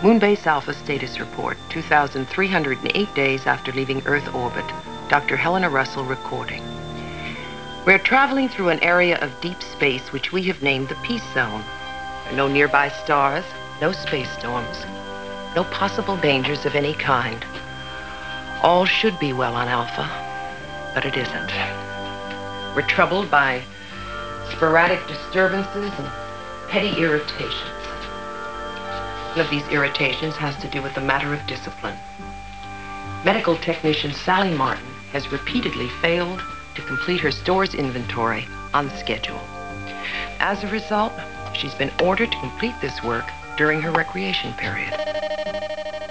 Moonbase Alpha status report, 2,308 days after leaving Earth orbit. Dr. Helena Russell recording. We're traveling through an area of deep space which we have named the Peace Zone. There are no nearby stars, no space storms, no possible dangers of any kind. All should be well on Alpha, but it isn't. We're troubled by sporadic disturbances and petty irritations. One of these irritations has to do with the matter of discipline. Medical technician Sally Martin has repeatedly failed to complete her store's inventory on schedule. As a result, she's been ordered to complete this work during her recreation period.